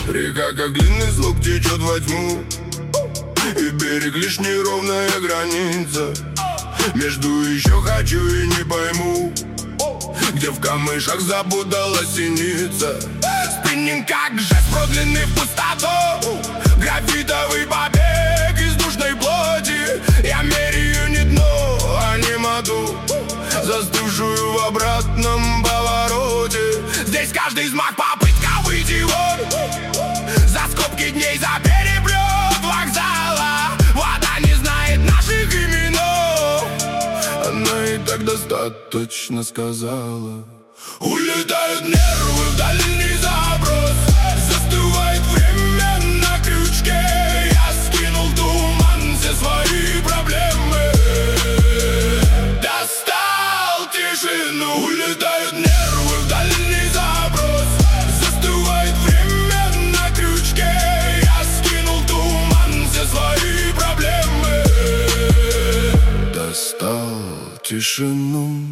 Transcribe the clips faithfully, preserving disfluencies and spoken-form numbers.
Река, как длинный слог, течет во тьму, и берег лишь неровная граница между еще хочу и не пойму, где в камышах запуталась синица. Спиннинг как жест, продлинный в пустоту, графитовый побег из душной плоти. Я меряю не дно, а не моду, застывшую в обратном повороте. Здесь каждый взмах попытка выйти вон за скобки дней, за переплет вокзала. Вода не знает наших имен, она и так достаточно сказала. Улетают нервы в дальний заброс, застывает время на крючке. Я скинул в туман все свои проблемы, достал тишину. Улетают нервы в дальний заброс, застывает время на крючке. Я скинул в туман все свои проблемы, достал тишину.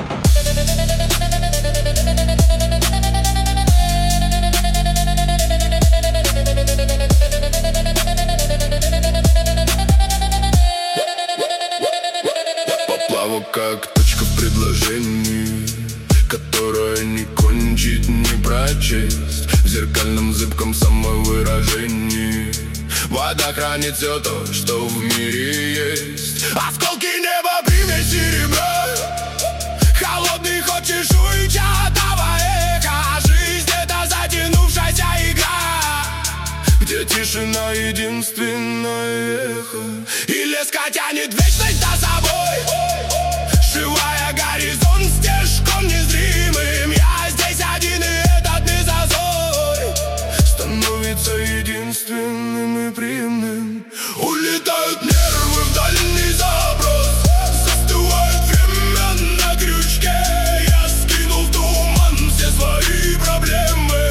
Поплавок как точка в предложении, которая не кончить, не прочесть в зеркальном зыбком самовыражении. Вода хранит все то, что в мире есть. Осколки неба, примесь серебра, холодный ход чешуйчатого эха. Жизнь — это затянувшаяся игра, где тишина — единственное эхо. И леска тянет вечность за собой, сшивая горизонт стежком незримым. Я здесь один, и этот мезозой становится единственным и приемным. Улетают нервы в дальний заброс, застывает время на крючке. Я скинул в туман все свои проблемы,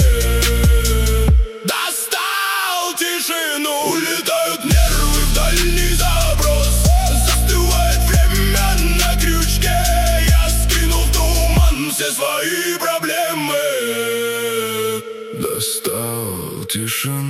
достал тишину. Улетают нервы в дальний заброс, застывает время на крючке. Я скинул в туман все свои проблемы, достал тишину.